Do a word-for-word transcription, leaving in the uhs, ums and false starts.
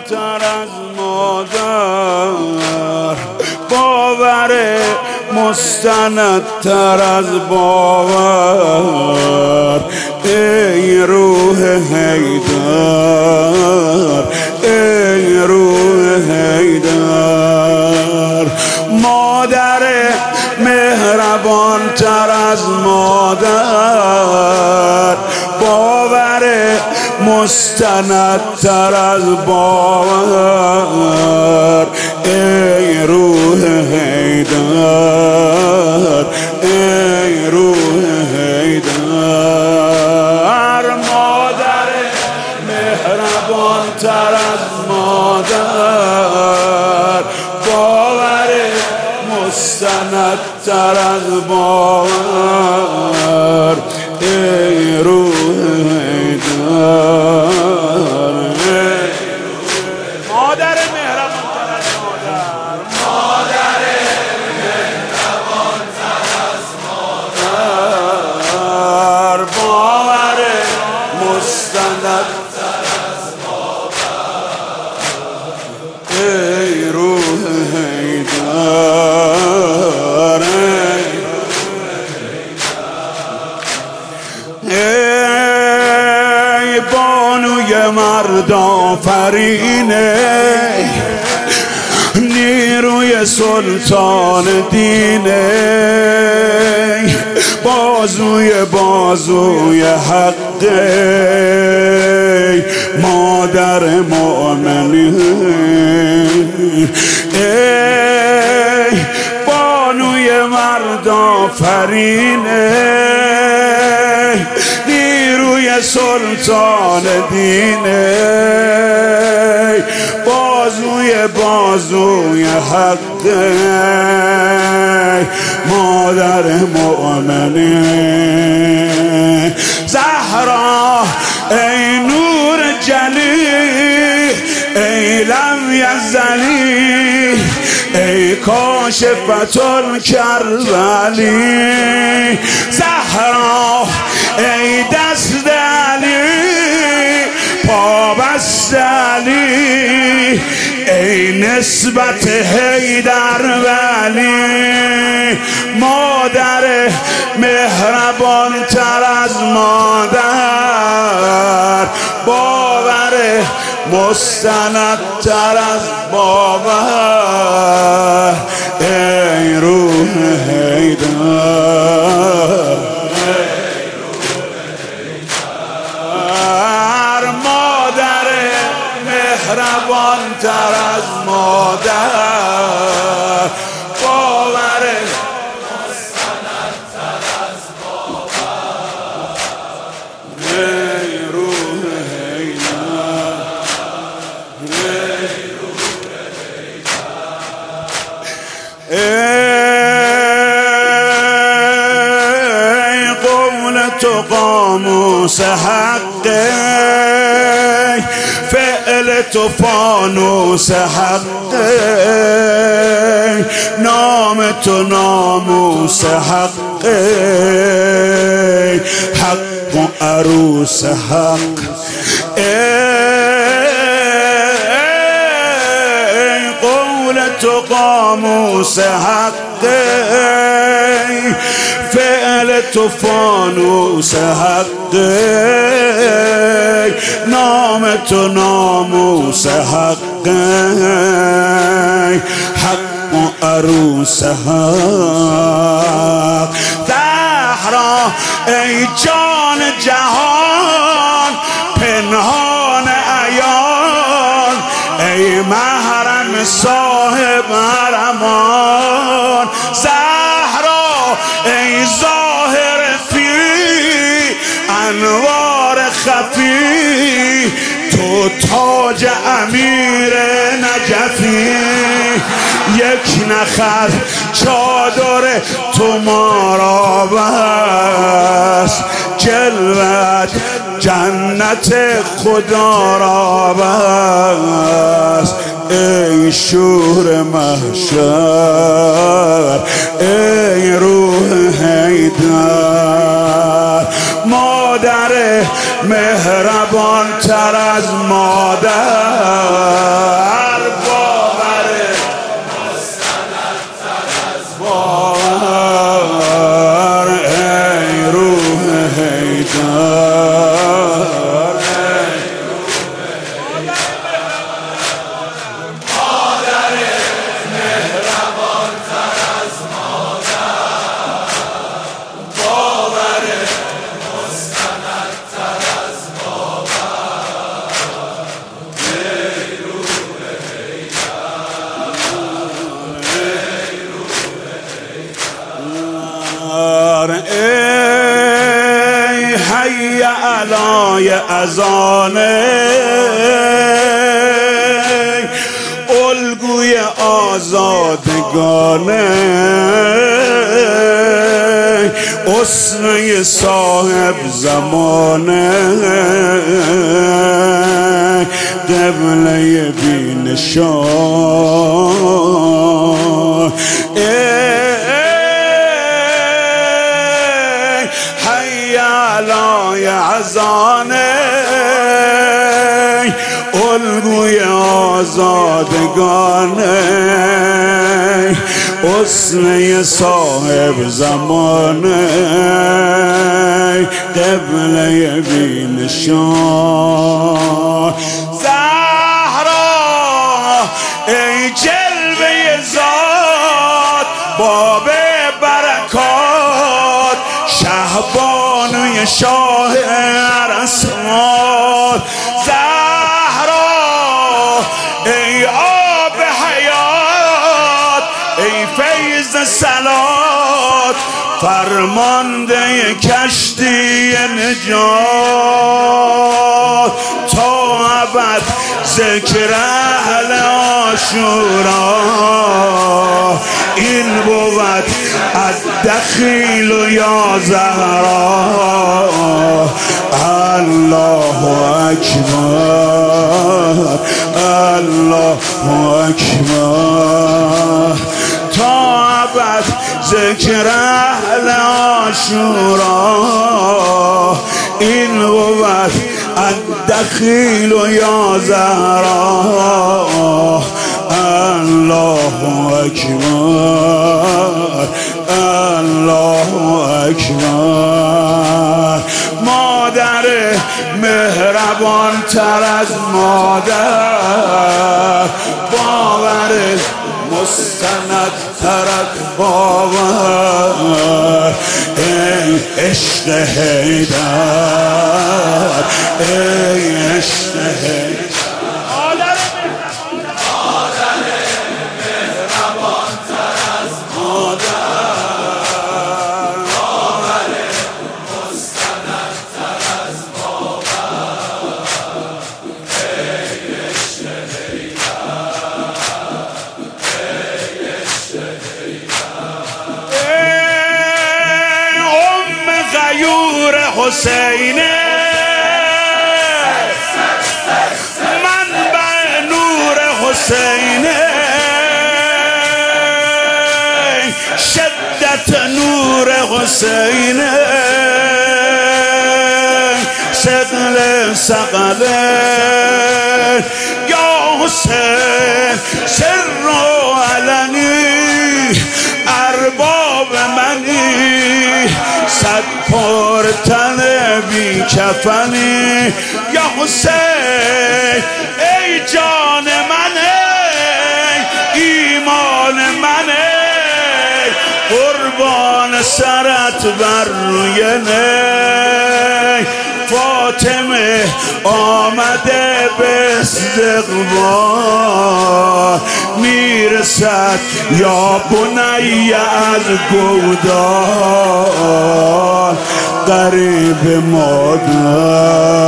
تر از مادر، باور مستندتر از باور. ای روح حیدر، ای روح حیدر، مادر مهربان تر از مادر، باور مستندتر از باور. ای روح حیدر، ای روح حیدر، مادر مهربان تر از مادر، باور مستندتر از باور. ای روح حیدر، مادر مهربان تر از مادر، مادر مهربان تر از مادر، باور مستندتر از باور. ای روح حیدر، ای بانوی مرد آفرینه، نیروی سلطان دینه، بازوی بازوی حقه، مادر مؤمنین. ای بانوی مرد آفرینه، نیروی سلطان دینه، بازوی بازوی حقه، مادر مؤمنین. زهرا ای نور جلی، ای لم یزلی، ای کاشفة الکربلی. زهرا ای دست علی، پا بست علی، ای نسبت حیدر ولی، مادر مهربان تر از مادر، باور مستندتر از باور. ای روح حیدر، مادر مهربان تر از مادر، باور مستندتر از باور. ای روح حیدر، ای روح حیدر، ای قول تو قاموس حقه، فعل تو فانوس حقه، نام تو ناموس حقه، حق و عروس حق. ای قول تو قاموس حقه، فعل تو فانوس حقه، نام تو ناموس حقه، حق و عروس حق. زهرا ای جان جهان، پنهان عیان، ای محرم صاحب حرمان. زهرا ای ظاهر فی انوار خفی، تو تاج امیر نجفی. یک نخل چادر تو ما را بس، جلوت جنت خدا را بس. ای شور محشر، ای روح حیدر، مادر مهربان تر از مادر، حیدر ای حی علای اذانه الگوی آزادگانه اسوه صاحب زمانه قبله بی نشان علای اذانه الگوی آزادگانه اسوه صاحب زمانه قبله بی نشان زهرا ای جلوه ذات باب برکات شهبانوی شاه ارسمات زهرا ای آب حیات ای فیض صلات فرمانده کشتی نجات تا ابد ذکر اهل عاشورا این بود الدخیل یا زهرا الله اکبر الله اکبر تا ابد ذکر اهل عاشورا این بود الدخیل یا زهرا الله اکبر الله اکبر مادر مهربان تر از مادر باور مستند تر از باور ای عشق حیدر ای عشق حیدر حسینه منبع نور حسینه شدت نور حسینه ثقل ثقله یا حسین سر و علنی ارباب منی صد پر تن بی کفنی یا حسین ای جان منه ایمان منه قربان سرت بر روی نی فاطمه آمده به استقبال میرسد یا بنی از گودال قریب مادر